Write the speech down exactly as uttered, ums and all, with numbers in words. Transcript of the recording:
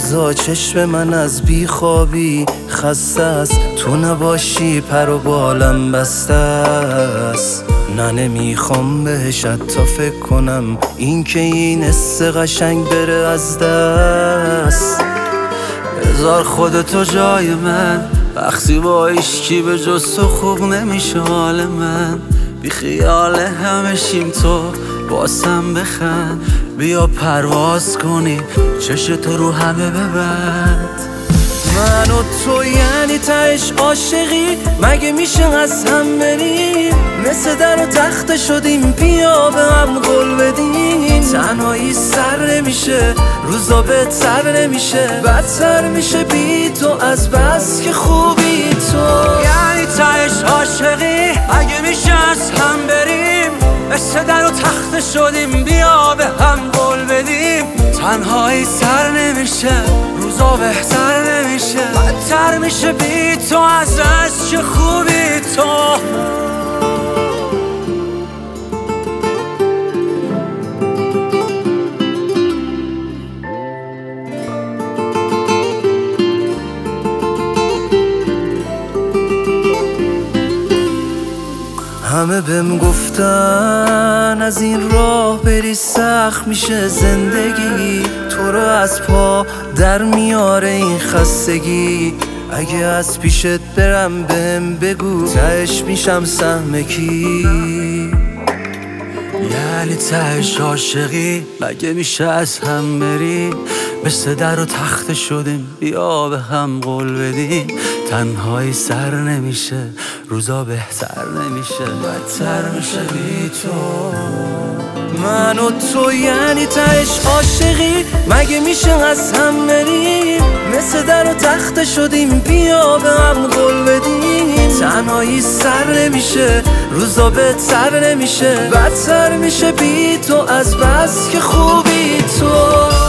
لحظه چشم من از بیخوابی خسته است، تو نباشی پر و بالم بسته است. نه نمیخوام بهش حتی فکر کنم، این که این حس قشنگ بره از دست. بذار خودتو جای من، وقتی با عشقی به جز تو خوب نمیشه حال من. بی خیال همه شیم تو باسم بخند، بیا پرواز کنی چشتو رو همه ببند. من و تو یعنی تهش عاشقی، مگه میشه از هم بریم؟ مثل در و تخته شدیم، بیا به هم قول بدیم. تنهایی سر نمیشه، روزا بهتر نمیشه، بدتر میشه بی تو از بس که خوبی تو. یعنی تهش عاشقی، مگه میشه از هم بریم؟ مثل در و تخته شدیم، بیا به هم قول بدیم. تنهایی سر نمیشه، روزا بهتر نمیشه، بدتر میشه بی تو از از چه خوبی تو. همه بهم گفتن از این راه بری سخت میشه زندگی، تو رو از پا در میاره این خستگی. اگه از پیشت برم بهم بگو، تهش میشم سهم کی؟ یعنی تهش عاشقی، مگه میشه از هم بریم؟ مثل در و تخته شدیم، بیا به هم قول بدیم. تنهایی سر نمیشه، روزا بهتر نمیشه، بدتر میشه بی تو. من و تو یعنی تهش عاشقی، مگه میشه از هم بریم؟ مثل در و تخته شدیم، بیا به هم قول بدیم. تنهایی سر نمیشه، روزا بهتر نمیشه، بدتر میشه بی تو از بس که خوبی تو.